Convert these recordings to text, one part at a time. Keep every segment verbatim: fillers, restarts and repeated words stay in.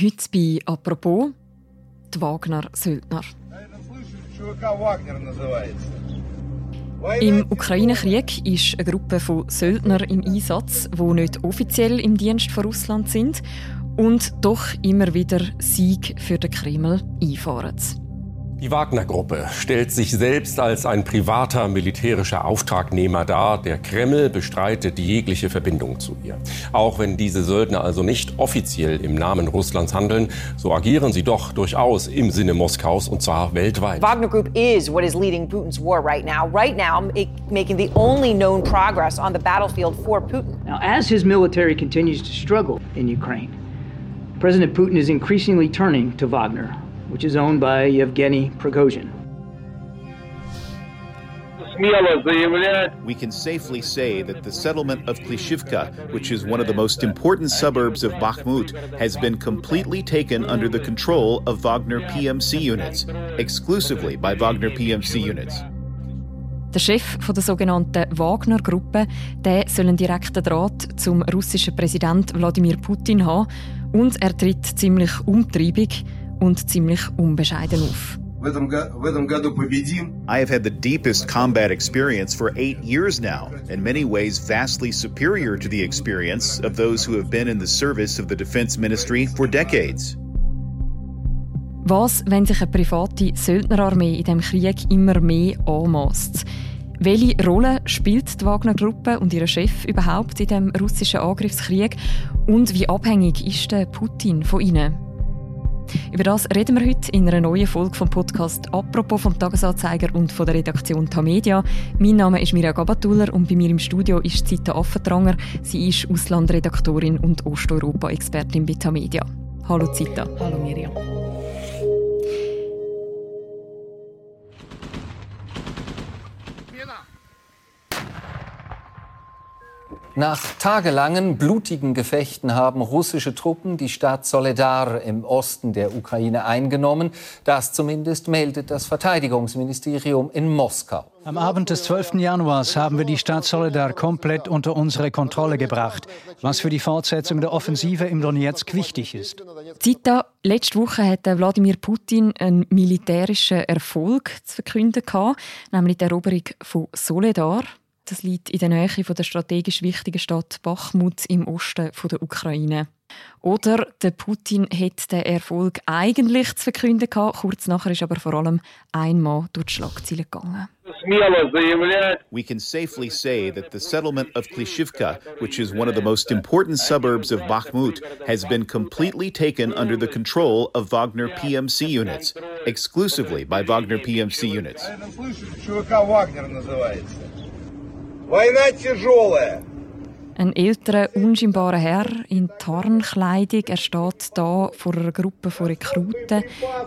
Heute bei «Apropos» die Wagner-Söldner. Im Ukraine-Krieg ist eine Gruppe von Söldnern im Einsatz, die nicht offiziell im Dienst von Russland sind und doch immer wieder Sieg für den Kreml einfahren. Die Wagner-Gruppe stellt sich selbst als ein privater militärischer Auftragnehmer dar. Der Kreml bestreitet jegliche Verbindung zu ihr. Auch wenn diese Söldner also nicht offiziell im Namen Russlands handeln, so agieren sie doch durchaus im Sinne Moskaus, und zwar weltweit. Wagner Group is what is leading Putin's war right now. Right now, making the only known progress on the battlefield for Putin. Now, as his military continues to struggle in Ukraine, President Putin is increasingly turning to Wagner, which is owned by Yevgeny Prigozhin. We can safely say that the settlement of Klishivka, which is one of the most important suburbs of Bakhmut, has been completely taken under the control of Wagner P M C units, exclusively by Wagner P M C units. Der Chef der sogenannten Wagner-Gruppe, der soll einen direkten Draht zum russischen Präsident Wladimir Putin haben, und er tritt ziemlich umtriebig und ziemlich unbescheiden auf. I have had the deepest combat experience for eight years now, in many ways vastly superior to the experience of those who have been in the service of the Defense Ministry for decades. Was, wenn sich eine private Söldnerarmee in diesem Krieg immer mehr anmasst? Welche Rolle spielt die Wagner-Gruppe und ihr Chef überhaupt in diesem russischen Angriffskrieg? Und wie abhängig ist der Putin von ihnen? Über das reden wir heute in einer neuen Folge vom Podcast «Apropos» vom Tagesanzeiger und von der Redaktion Tamedia. Mein Name ist Mirja Gabatuller und bei mir im Studio ist Zita Affentranger. Sie ist Auslandredaktorin und Osteuropa-Expertin bei Tamedia. Hallo Zita. Hallo Mirja. Nach tagelangen, blutigen Gefechten haben russische Truppen die Stadt Soledar im Osten der Ukraine eingenommen. Das zumindest meldet das Verteidigungsministerium in Moskau. Am Abend des zwölften Januars haben wir die Stadt Soledar komplett unter unsere Kontrolle gebracht, was für die Fortsetzung der Offensive im Donetsk wichtig ist. Zita, letzte Woche hatte Wladimir Putin einen militärischen Erfolg zu verkünden gehabt, nämlich die Eroberung von Soledar. Das liegt in der Nähe von der strategisch wichtigen Stadt Bakhmut im Osten der Ukraine. Oder der Putin hat den Erfolg eigentlich zu verkünden gehabt. Kurz nachher ist aber vor allem ein Mann durch die Schlagzeilen gegangen. We can safely say that the settlement of Klishivka, which is one of the most important suburbs of Bakhmut, has been completely taken under the control of Wagner P M C units, exclusively by Wagner P M C units. Ein älterer, unscheinbarer Herr in Tarnkleidung. Er steht da vor einer Gruppe von Rekruten.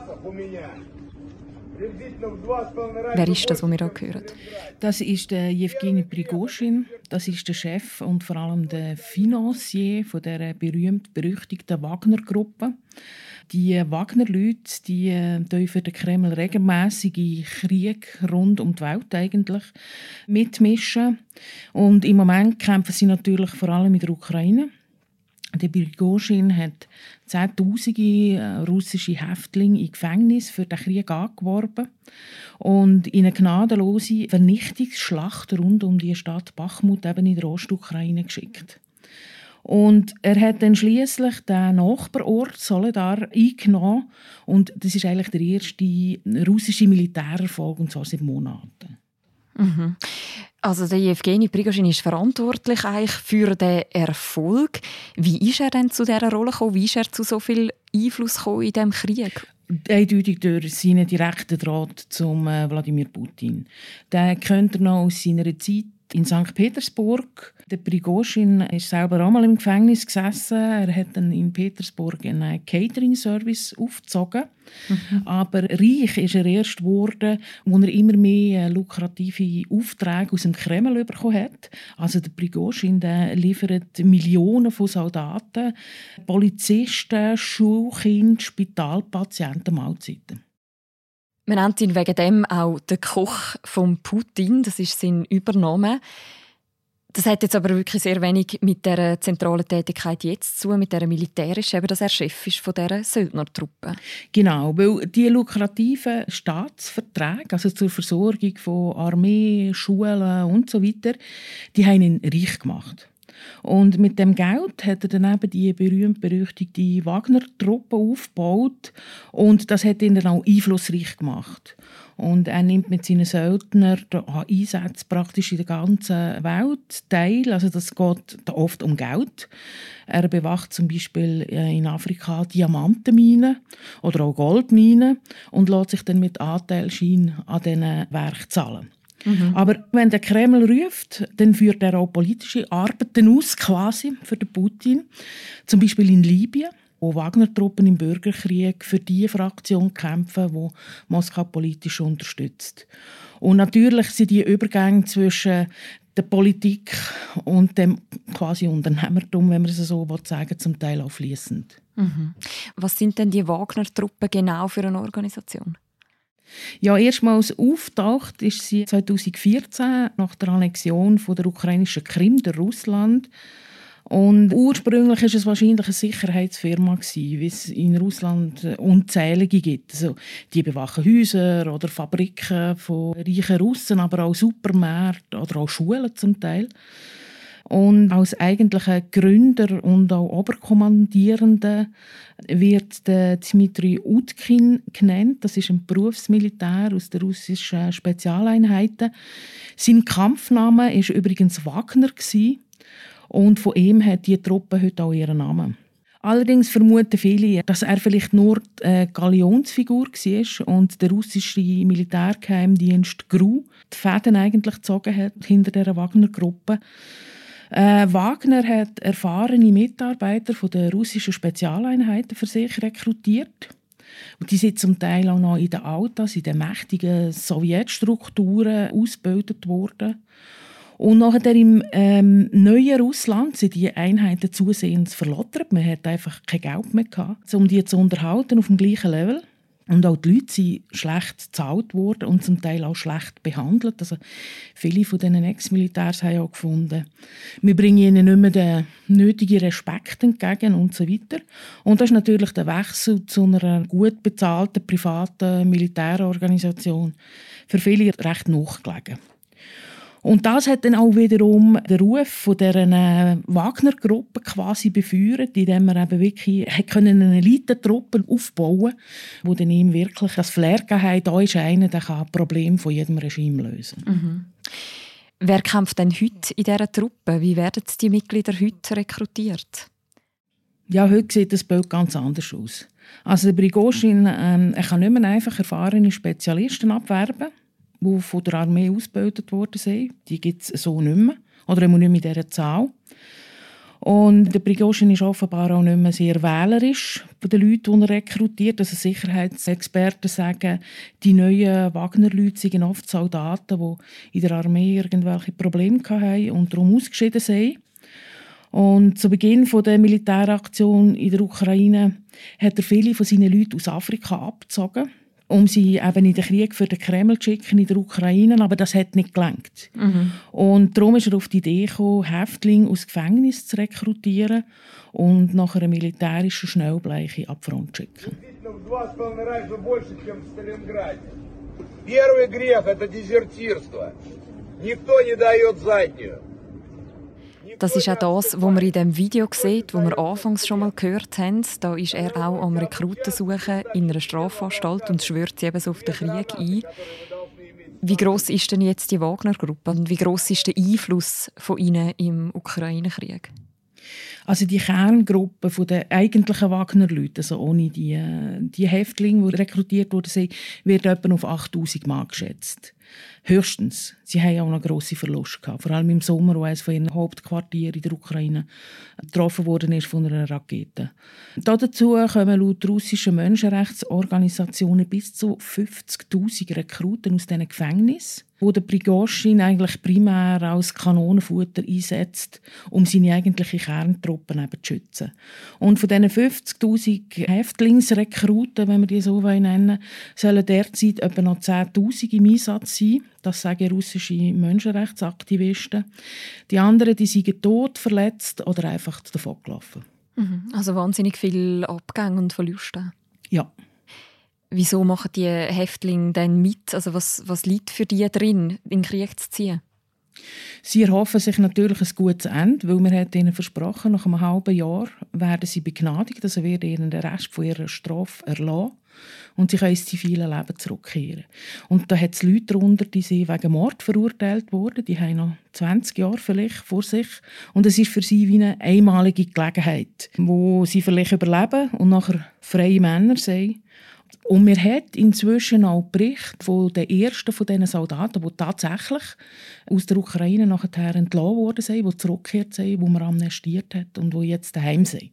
Wer ist das, was wir hier hören? Das ist der Jewgeni Prigozhin. Das ist der Chef und vor allem der Financier von der berühmt-berüchtigten Wagner-Gruppe. Die Wagner-Leute, die äh, für den Kreml regelmässig in Krieg rund um die Welt eigentlich mitmischen. Und im Moment kämpfen sie natürlich vor allem in der Ukraine. Der Prigozhin hat Zehntausende russische Häftlinge in Gefängnis für den Krieg angeworben und in eine gnadenlose Vernichtungsschlacht rund um die Stadt Bakhmut eben in der Ostukraine geschickt. Und er hat dann schliesslich den Nachbarort Soledar eingenommen. Und das ist eigentlich der erste russische Militärerfolg, und zwar seit Monaten. Mhm. Also der Jewgeni Prigozhin ist verantwortlich eigentlich für den Erfolg. Wie ist er denn zu dieser Rolle gekommen? Wie ist er zu so viel Einfluss gekommen in diesem Krieg? Eindeutig durch seinen direkten Draht zum äh, Wladimir Putin. Den kennt er noch aus seiner Zeit in Sankt Petersburg. Der Prigozhin ist selber einmal im Gefängnis gesessen. Er hat dann in Petersburg einen Catering-Service aufgezogen. Mhm. Aber reich ist er erst geworden, als er immer mehr lukrative Aufträge aus dem Kreml bekommen hat. Also der Prigozhin der liefert Millionen von Soldaten, Polizisten, Schulkinder, Spitalpatienten, Mahlzeiten. Man nennt ihn wegen dem auch den Koch von Putin. Das ist sein Übername. Das hat jetzt aber wirklich sehr wenig mit der zentralen Tätigkeit jetzt zu, mit der militärischen, eben, dass er Chef ist von dieser Söldnertruppe. Genau, weil die lukrativen Staatsverträge, also zur Versorgung von Armee, Schulen und so weiter, die haben ihn reich gemacht. Und mit dem Geld hat er dann eben die berühmt-berüchtigte Wagner-Truppe aufgebaut und das hat ihn dann auch einflussreich gemacht. Und er nimmt mit seinen Söldnern an Einsätzen praktisch in der ganzen Welt teil. Also das geht oft um Geld. Er bewacht zum Beispiel in Afrika Diamantenminen oder auch Goldminen und lässt sich dann mit Anteilsschein an diesen Werken zahlen. Mhm. Aber wenn der Kreml ruft, dann führt er auch politische Arbeiten aus, quasi für den Putin. Zum Beispiel in Libyen, wo Wagner-Truppen im Bürgerkrieg für die Fraktion kämpfen, die Moskau politisch unterstützt. Und natürlich sind die Übergänge zwischen der Politik und dem quasi Unternehmertum, wenn man es so sagen will, zum Teil auch fließend. Mhm. Was sind denn die Wagner-Truppen genau für eine Organisation? Ja, erstmals auftaucht ist sie zweitausendvierzehn nach der Annexion von der ukrainischen Krim durch Russland. Und ursprünglich war es wahrscheinlich eine Sicherheitsfirma, wie es in Russland unzählige gibt. Also, die bewachen Häuser oder Fabriken von reichen Russen, aber auch Supermärkte oder auch Schulen zum Teil. Und als eigentlicher Gründer und auch Oberkommandierender wird der Dmitri Utkin genannt. Das ist ein Berufsmilitär aus den russischen Spezialeinheiten. Sein Kampfname war übrigens Wagner und von ihm hat die Truppe heute auch ihren Namen. Allerdings vermuten viele, dass er vielleicht nur eine Galionsfigur war und der russische Militärgeheimdienst G R U die Fäden eigentlich gezogen hat hinter dieser Wagner-Gruppe. Äh, Wagner hat erfahrene Mitarbeiter von den russischen Spezialeinheiten für sich rekrutiert. Und die sind zum Teil auch noch in den Autos, in den mächtigen Sowjetstrukturen ausgebildet worden. Und nachher im ähm, neuen Russland sind die Einheiten zusehends verlottert. Man hat einfach kein Geld mehr gehabt, um die zu unterhalten auf dem gleichen Level. Und auch die Leute sind schlecht bezahlt worden und zum Teil auch schlecht behandelt. Also viele von diesen Ex-Militärs haben auch gefunden, wir bringen ihnen nicht mehr den nötigen Respekt entgegen und so weiter. Und das ist natürlich der Wechsel zu einer gut bezahlten privaten Militärorganisation für viele recht nachgelegen. Und das hat dann auch wiederum den Ruf von dieser Wagner-Gruppe quasi befeuert, indem man eben wirklich eine Elitentruppe aufbauen konnte, die dann ihm wirklich das Flair gegeben hat, da ist einer, der kann Probleme von jedem Regime lösen. Mhm. Wer kämpft denn heute in dieser Truppe? Wie werden die Mitglieder heute rekrutiert? Ja, heute sieht das Bild ganz anders aus. Also der Prigoschin ähm, er kann nicht mehr einfach erfahrene Spezialisten abwerben, die von der Armee ausgebildet worden sind. Die gibt es so nicht mehr. Oder nicht mehr in dieser Zahl. Und der Prigoschin ist offenbar auch nicht mehr sehr wählerisch bei den Leuten, die er rekrutiert. Also Sicherheitsexperten sagen, die neuen Wagner-Leute sind oft Soldaten, die in der Armee irgendwelche Probleme hatten und darum ausgeschieden sind. Und zu Beginn der Militäraktion in der Ukraine hat er viele von seinen Leuten aus Afrika abgezogen, um sie eben in den Krieg für den Kreml zu schicken in der Ukraine, aber das hat nicht gelangt. Mhm. Und darum ist er auf die Idee gekommen, Häftlinge aus Gefängnis zu rekrutieren und nach einer militärischen Schnellbleiche ab die Front zu schicken. Первый грех – это дезертирство. Никто не дает заднюю. Das ist auch das, was man in dem Video sieht, das wir anfangs schon mal gehört haben. Da ist er auch am Rekruten suchen in einer Strafanstalt und schwört sie eben so auf den Krieg ein. Wie gross ist denn jetzt die Wagner-Gruppe und wie gross ist der Einfluss von ihnen im Ukraine-Krieg? Also die Kerngruppe der eigentlichen Wagner-Leute, also ohne die, die Häftlinge, die rekrutiert wurden, wird etwa auf achttausend Mann geschätzt. Höchstens. Sie haben auch noch grosse Verluste gehabt. Vor allem im Sommer, wo eines von ihren Hauptquartieren in der Ukraine getroffen worden ist von einer Rakete. Dazu kommen laut russischen Menschenrechtsorganisationen bis zu fünfzigtausend Rekruten aus diesen Gefängnissen. wo der Prigoschin eigentlich primär als Kanonenfutter einsetzt, um seine eigentlichen Kerntruppen eben zu schützen. Und von diesen fünfzigtausend Häftlingsrekruten, wenn wir die so nennen, sollen derzeit etwa noch zehntausend im Einsatz sein. Das sagen russische Menschenrechtsaktivisten. Die anderen, die sind tot, verletzt oder einfach davongelaufen. Also wahnsinnig viele Abgänge und Verluste. Ja. Wieso machen die Häftlinge denn mit? Also was, was liegt für die drin, in den Krieg zu ziehen? Sie erhoffen sich natürlich ein gutes Ende, weil man hat ihnen versprochen, nach einem halben Jahr werden sie begnadigt, also werden ihnen den Rest von ihrer Strafe erlassen und sie können ins zivile Leben zurückkehren. Und da hat es Leute darunter, die sind wegen Mord verurteilt wurden, die haben noch zwanzig Jahre vielleicht vor sich und es ist für sie wie eine einmalige Gelegenheit, wo sie vielleicht überleben und nachher freie Männer sind. Und wir haben inzwischen auch Berichte von den ersten von diesen Soldaten, die tatsächlich aus der Ukraine nachher entlassen worden sind, die zurückgekehrt sind, die man amnestiert hat und die jetzt daheim sind.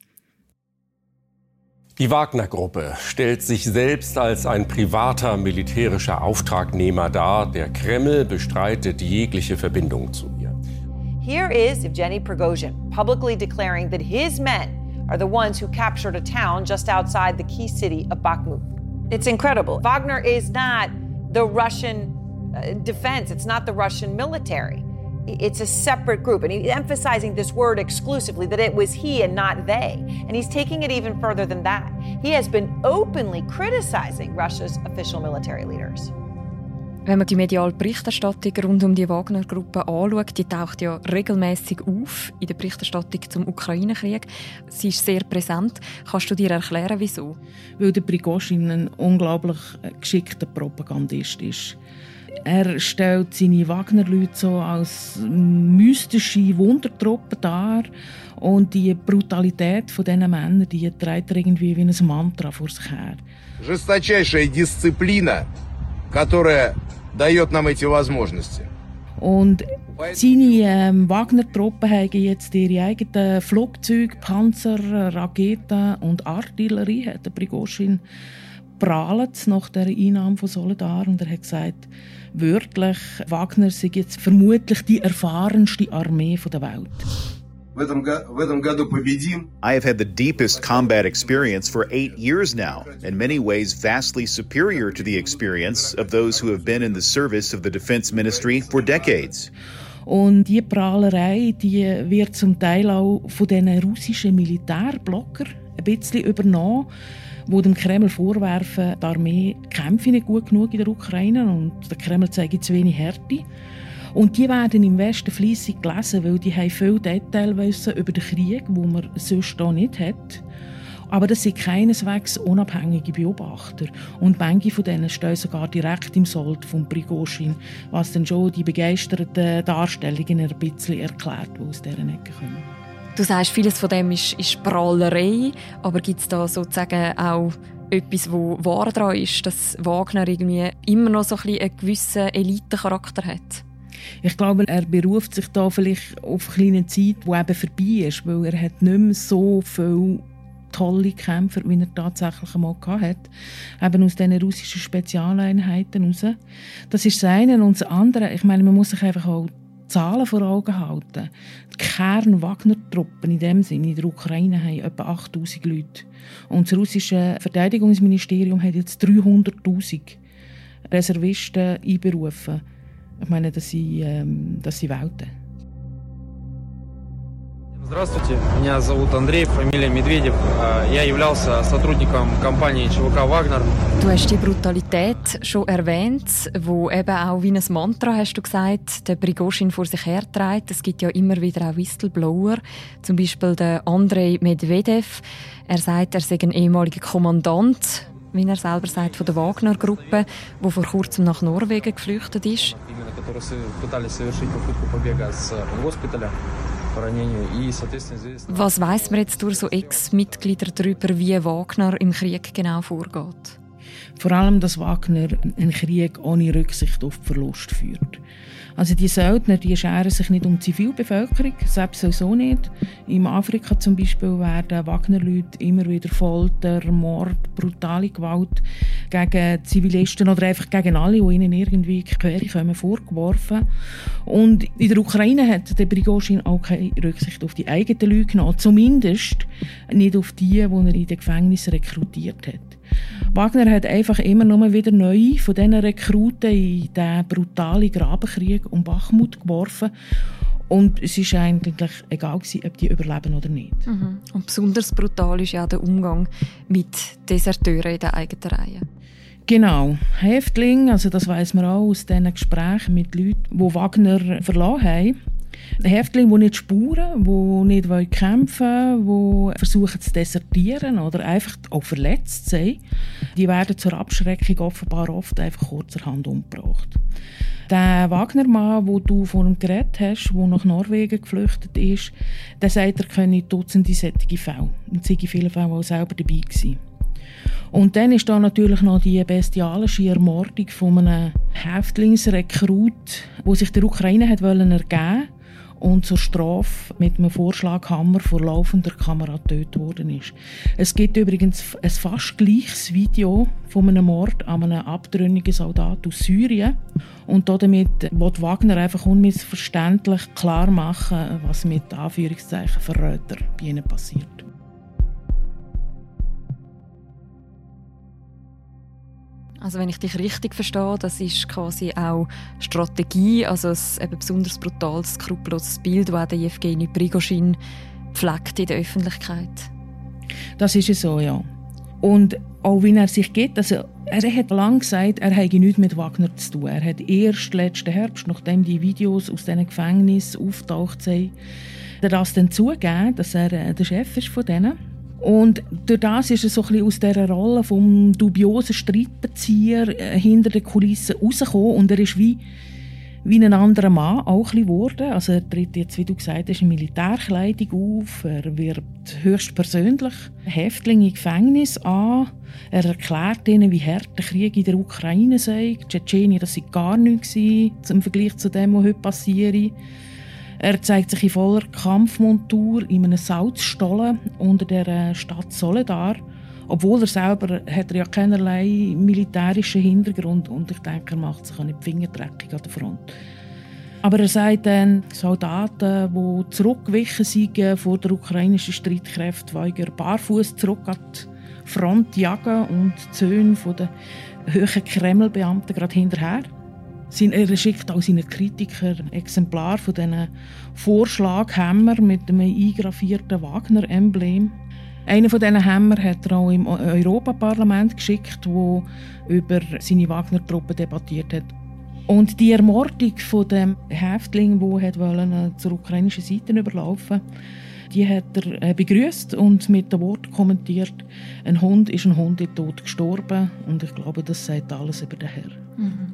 Die Wagner-Gruppe stellt sich selbst als ein privater militärischer Auftragnehmer dar. Der Kreml bestreitet jegliche Verbindung zu ihr. Here is Evgeny Prigozhin publicly declaring that his men are the ones who captured a town just outside the key city of Bakhmut. It's incredible. Wagner is not the Russian uh, defense. It's not the Russian military. It's a separate group. And he's emphasizing this word exclusively, that it was he and not they. And he's taking it even further than that. He has been openly criticizing Russia's official military leaders. Wenn man die mediale Berichterstattung rund um die Wagner-Gruppe anschaut, die taucht ja regelmäßig auf in der Berichterstattung zum Ukraine-Krieg. Sie ist sehr präsent. Kannst du dir erklären, wieso? Weil der Prigoschin ein unglaublich geschickter Propagandist ist. Er stellt seine Wagner-Leute so als mystische Wundertruppe dar. Und die Brutalität von diesen Männern, die trägt er irgendwie wie ein Mantra vor sich her. Жесточайшая дисциплина, которая дает нам эти возможности. Und seine ähm, Wagner-Truppen haben jetzt ihre eigenen Flugzeuge, Panzer, Raketen und Artillerie, hat der Prigoschin prahlt nach der Einnahme von Soledar. Und er hat gesagt, wörtlich, Wagner sei jetzt vermutlich die erfahrenste Armee der Welt. I have had the deepest combat experience for eight years now, in many ways vastly superior to the experience of those who have been in the service of the Defense Ministry for decades. Und diese Prahlerei, die wird zum Teil auch von den russischen Militärblockern ein bisschen übernommen, die dem Kreml vorwerfen, die Armee kämpfe nicht gut genug in der Ukraine und der Kreml zeige zu wenig Härte. Und die werden im Westen fleissig gelesen, weil die haben viel Detailwissen über den Krieg, wo man sonst hier nicht hat. Aber das sind keineswegs unabhängige Beobachter. Und manche von denen stehen sogar direkt im Sold von Prigoschin, was dann schon die begeisterten Darstellungen ein bisschen erklärt, die aus dieser Ecke kommen. Du sagst, vieles von dem ist, ist Prahlerei, aber gibt es da sozusagen auch etwas, wo wahr daran ist, dass Wagner irgendwie immer noch so ein bisschen einen gewissen Elitencharakter hat? Ich glaube, er beruft sich da vielleicht auf eine kleine Zeit, die eben vorbei ist, weil er hat nicht mehr so viele tolle Kämpfer, wie er tatsächlich einmal hatte, eben aus diesen russischen Spezialeinheiten raus. Das ist das eine. Und das andere, ich meine, man muss sich einfach auch Zahlen vor Augen halten. Die Kern-Wagner-Truppen in dem Sinne in der Ukraine haben etwa achttausend Leute. Und das russische Verteidigungsministerium hat jetzt dreihunderttausend Reservisten einberufen. Ich meine, das sind, ähm, das sind Welten. Здравствуйте, меня зовут Андрей, фамилия Медведев. Я являлся сотрудником компании ЧВК «Вагнер». Du hast die Brutalität schon erwähnt, wo eben auch wie ein Mantra, hast du gesagt, der Prigoschin vor sich herträgt. Es gibt ja immer wieder auch Whistleblower, zum Beispiel der Andrei Medvedev. Er sagt, er sei ein ehemaliger Kommandant, wie er selber sagt, von der Wagner-Gruppe, die vor kurzem nach Norwegen geflüchtet ist. Was weiss man jetzt durch so Ex-Mitglieder darüber, wie Wagner im Krieg genau vorgeht? vor allem, dass Wagner einen Krieg ohne Rücksicht auf den Verlust führt. Also die Söldner, die scheren sich nicht um die Zivilbevölkerung, selbst sowieso nicht. In Afrika zum Beispiel werden Wagner-Leute immer wieder Folter, Mord, brutale Gewalt gegen Zivilisten oder einfach gegen alle, die ihnen irgendwie quer kommen, vorgeworfen. Und in der Ukraine hat der Prigozhin auch keine Rücksicht auf die eigenen Leute genommen, zumindest nicht auf die, die er in den Gefängnissen rekrutiert hat. Wagner hat einfach immer noch wieder neue von diesen Rekruten in den brutalen Grabenkrieg um Bachmut geworfen. Und es war eigentlich egal, ob die überleben oder nicht. Mhm. Und besonders brutal ist ja der Umgang mit Deserteuren in den eigenen Reihen. Genau. Häftlinge, also das weiss man auch aus diesen Gesprächen mit Leuten, die Wagner verlassen haben. Häftlinge, die nicht spuren, die nicht kämpfen wollen, die versuchen zu desertieren oder einfach auch verletzt sind, die werden zur Abschreckung offenbar oft einfach kurzerhand umgebracht. Der Wagner-Mann, den du vor dem geredet hast, der nach Norwegen geflüchtet ist, der sagt, er kenne Dutzende solche Fälle. Und sei in vielen Fällen auch selber dabei gewesen. Und dann ist da natürlich noch die bestialische Ermordung von einem Häftlingsrekrut, der sich der Ukraine hat ergeben wollte und zur Strafe mit einem Vorschlaghammer vor laufender Kamera getötet worden ist. Es gibt übrigens ein fast gleiches Video von einem Mord an einem abtrünnigen Soldat aus Syrien. Und damit will Wagner einfach unmissverständlich klar machen, was mit Anführungszeichen Verräter bei ihnen passiert. Also wenn ich dich richtig verstehe, das ist quasi auch Strategie, also ein eben besonders brutales, skrupelloses Bild, das der Jewgeni Prigozhin pflegt in der Öffentlichkeit. Das ist es so, ja. Und auch wie er sich gibt, also er hat lange gesagt, er habe nichts mit Wagner zu tun. Er hat erst letzten Herbst, nachdem die Videos aus diesen Gefängnissen auftaucht sind, das dann zugegeben, dass er der Chef ist von denen. Und durch das ist er so ein bisschen aus dieser Rolle vom dubiosen Streitbezieher hinter den Kulissen rausgekommen. Und er ist wie, wie ein anderer Mann auch ein bisschen geworden. Also er tritt jetzt, wie du gesagt hast, in Militärkleidung auf. Er wirbt höchstpersönlich Häftlinge im Gefängnis an. Er erklärt ihnen, wie hart der Krieg in der Ukraine sei. Tschetschenien, das sei gar nichts im Vergleich zu dem, was heute passiert. Er zeigt sich in voller Kampfmontur in einem Salzstollen unter der Stadt Soledar. Obwohl er selber hat er ja keinerlei militärischen Hintergrund und ich denke, er macht sich auch nicht die Finger dreckig an der Front. Aber er sagt dann, Soldaten, die zurückgewichen sind vor der ukrainischen Streitkräfte, weigern barfuß zurück an die Front jagen und die Söhne der hohen Kremlbeamten gerade hinterher. Er schickt auch seinen Kritikern ein Exemplar von diesen Vorschlaghämmer mit einem eingraffierten Wagner-Emblem. Einen von diesen Hämmer hat er auch im Europaparlament geschickt, wo über seine Wagner-Truppe debattiert hat. Und die Ermordung von dem Häftling, der zur ukrainischen Seite überlaufen wollte, die hat er begrüßt und mit dem Wort kommentiert: Ein Hund ist ein Hund in Tod gestorben. Und ich glaube, das sagt alles über den Herrn. Mhm.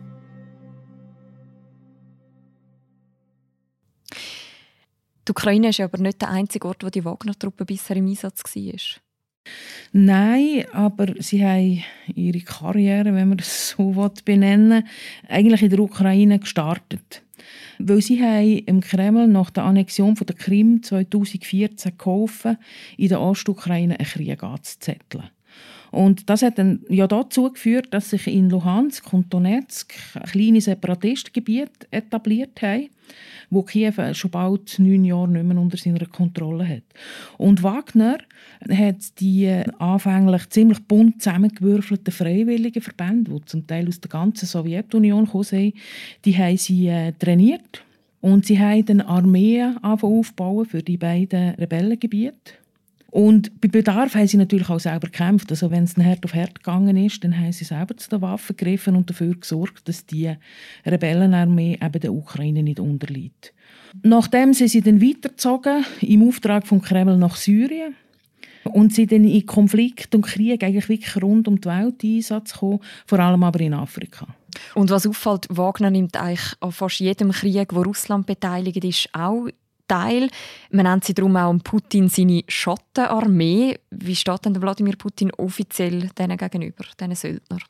Die Ukraine ist aber nicht der einzige Ort, wo die Wagner-Truppe bisher im Einsatz war. Nein, aber sie haben ihre Karriere, wenn man das so benennen will, eigentlich in der Ukraine gestartet. Weil sie haben im Kreml nach der Annexion von der Krim zweitausendvierzehn geholfen, in der Ostukraine einen Krieg anzuzetteln. Und das hat dann ja dazu geführt, dass sich in Luhansk und Donetsk kleine Separatistengebiete etabliert haben, wo Kiew schon bald neun Jahre nicht mehr unter seiner Kontrolle hat. Und Wagner hat die anfänglich ziemlich bunt zusammengewürfelten freiwilligen Verbände, die zum Teil aus der ganzen Sowjetunion kamen, die haben sie äh, trainiert. Und sie haben dann Armeen aufbauen für die beiden Rebellengebiete. Und bei Bedarf haben sie natürlich auch selber gekämpft. Also wenn es ein Herd auf Herd gegangen ist, dann haben sie selber zu den Waffen gegriffen und dafür gesorgt, dass die Rebellenarmee eben der Ukraine nicht unterliegt. Nachdem sind sie dann weitergezogen, im Auftrag vom Kreml nach Syrien. Und sind dann in Konflikt und Krieg eigentlich wirklich rund um die Welt in Einsatz gekommen, vor allem aber in Afrika. Und was auffällt, Wagner nimmt eigentlich an fast jedem Krieg, wo Russland beteiligt ist, auch Teil. Man nennt sie darum auch Putin seine Schattenarmee. Wie steht denn Wladimir Putin offiziell denen gegenüber, diesen Söldnern?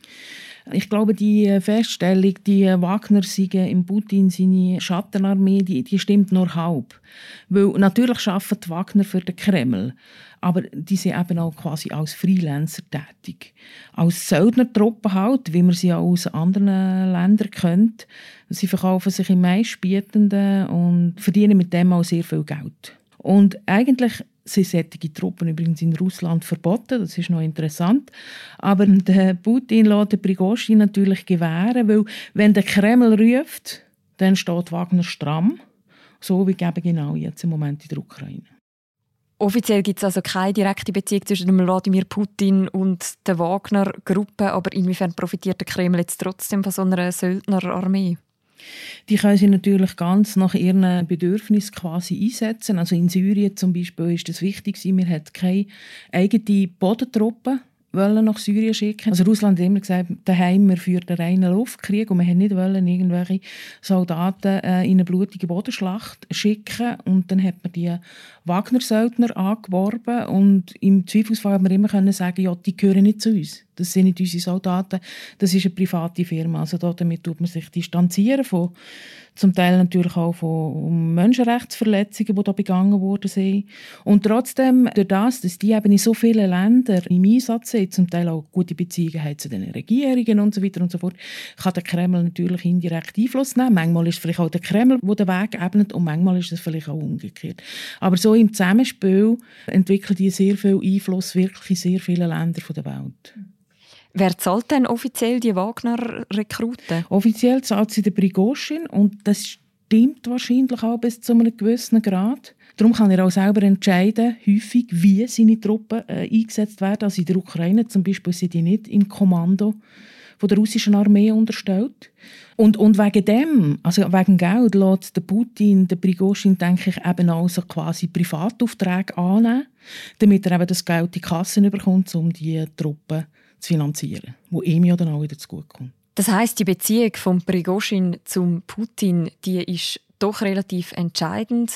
Ich glaube, die Feststellung, die Wagner seien im Putin seine Schattenarmee, die, die stimmt nur halb. Weil natürlich arbeitet Wagner für den Kreml, aber die sind eben auch quasi als Freelancer tätig. Als Söldnertruppe halt, wie man sie auch aus anderen Ländern kennt. Sie verkaufen sich im Meistbietenden und verdienen mit dem auch sehr viel Geld. Und eigentlich sind solche Truppen übrigens in Russland verboten, das ist noch interessant. Aber der Putin lässt den Prigoschin natürlich gewähren, weil wenn der Kreml ruft, dann steht Wagner stramm. So wie eben genau jetzt im Moment in der Ukraine. Offiziell gibt es also keine direkte Beziehung zwischen dem Wladimir Putin und der Wagner-Gruppe, aber inwiefern profitiert der Kreml jetzt trotzdem von so einer Söldnerarmee? Die können sie natürlich ganz nach ihren Bedürfnissen quasi einsetzen. Also in Syrien zum Beispiel ist das wichtig. Wir hatten keine eigene Bodentruppe nach Syrien schicken. Also Russland hat immer gesagt, daheim wir führen einen reinen Luftkrieg und wir wollten nicht wollen, irgendwelche Soldaten äh, in eine blutige Bodenschlacht schicken. Und dann hat man die Wagner-Söldner angeworben und im Zweifelsfall haben wir immer können sagen, ja, die gehören nicht zu uns. Das sind nicht unsere Soldaten, das ist eine private Firma. Also damit tut man sich distanzieren von, zum Teil natürlich auch von Menschenrechtsverletzungen, die da begangen worden. Und trotzdem, durch das, dass die eben in so vielen Ländern im Einsatz sind, zum Teil auch gute Beziehungen haben zu den Regierungen und so weiter und so fort, kann der Kreml natürlich indirekt Einfluss nehmen. Manchmal ist es vielleicht auch der Kreml, der den Weg ebnet, und manchmal ist es vielleicht auch umgekehrt. Aber so im Zusammenspiel entwickeln die sehr viel Einfluss wirklich in sehr vielen Ländern der Welt. Wer zahlt denn offiziell die Wagner-Rekruten? Offiziell zahlt sie der Prigoschin und das stimmt wahrscheinlich auch bis zu einem gewissen Grad. Darum kann er auch selber entscheiden, häufig, wie seine Truppen äh, eingesetzt werden. Also in der Ukraine zum Beispiel sind die nicht im Kommando von der russischen Armee unterstellt. Und, und wegen dem, also wegen Geld, lässt der Putin, der Prigoschin, denke ich, eben auch so quasi Privataufträge annehmen, damit er eben das Geld in die Kassen bekommt, um die Truppen zu finanzieren, wo ihm ja dann auch wieder zugutekommt. Das heisst, die Beziehung von Prigoschin zum Putin, die ist doch relativ entscheidend.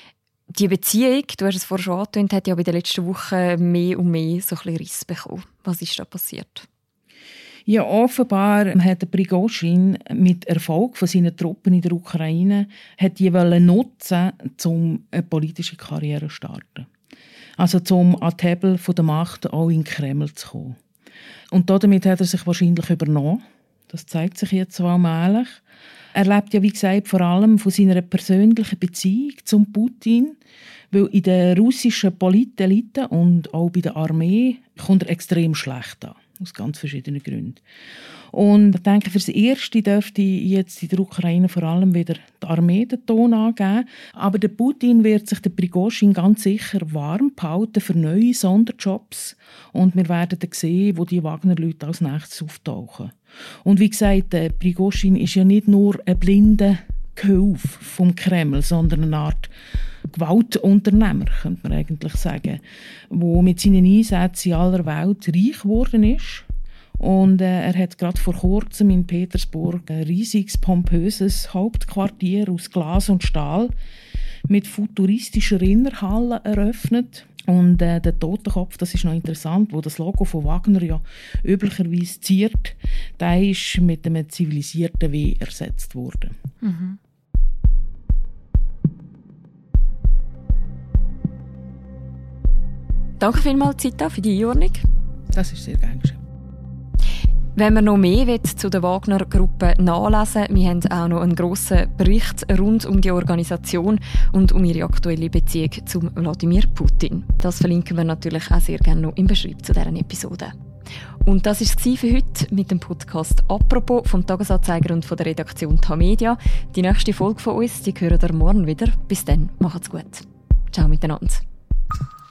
Die Beziehung, du hast es vorhin schon angetönt, hat ja bei den letzten Wochen mehr und mehr so ein bisschen Riss bekommen. Was ist da passiert? Ja, offenbar hat der Prigoschin mit Erfolg von seinen Truppen in der Ukraine hat die wollen nutzen, um eine politische Karriere zu starten. Also um an die Hebel der Macht auch in den Kreml zu kommen. Und damit hat er sich wahrscheinlich übernommen. Das zeigt sich jetzt so allmählich. Er lebt ja, wie gesagt, vor allem von seiner persönlichen Beziehung zum Putin, weil in der russischen Politelite und auch bei der Armee kommt er extrem schlecht an. Aus ganz verschiedenen Gründen. Und ich denke, für das Erste dürfte jetzt in der Ukraine vor allem wieder die Armee den Ton angeben. Aber der Putin wird sich der Prigoschin ganz sicher warm behalten für neue Sonderjobs. Und wir werden dann sehen, wo die Wagner-Leute als nächstes auftauchen. Und wie gesagt, der Prigoschin ist ja nicht nur ein blinder Gehilfe vom Kreml, sondern eine Art Gewaltunternehmer, könnte man eigentlich sagen, der mit seinen Einsätzen in aller Welt reich geworden ist. Und äh, er hat gerade vor kurzem in Petersburg ein riesiges, pompöses Hauptquartier aus Glas und Stahl mit futuristischer Innerhalle eröffnet. Und äh, der Totenkopf, das ist noch interessant, wo das Logo von Wagner ja üblicherweise ziert, der ist mit einem zivilisierten W ersetzt worden. Mhm. Danke vielmals, Zita, für die Einordnung. Das ist sehr gerne geschehen. Wenn man noch mehr zu der Wagner-Gruppe nachlesen will, wir haben auch noch einen grossen Bericht rund um die Organisation und um ihre aktuelle Beziehung zu Wladimir Putin. Das verlinken wir natürlich auch sehr gerne noch im Beschreibung zu dieser Episode. Und das war es für heute mit dem Podcast «Apropos» vom Tagesanzeiger und von der Redaktion Tamedia. Die nächste Folge von uns, die hören ihr morgen wieder. Bis dann, macht's gut. Ciao miteinander.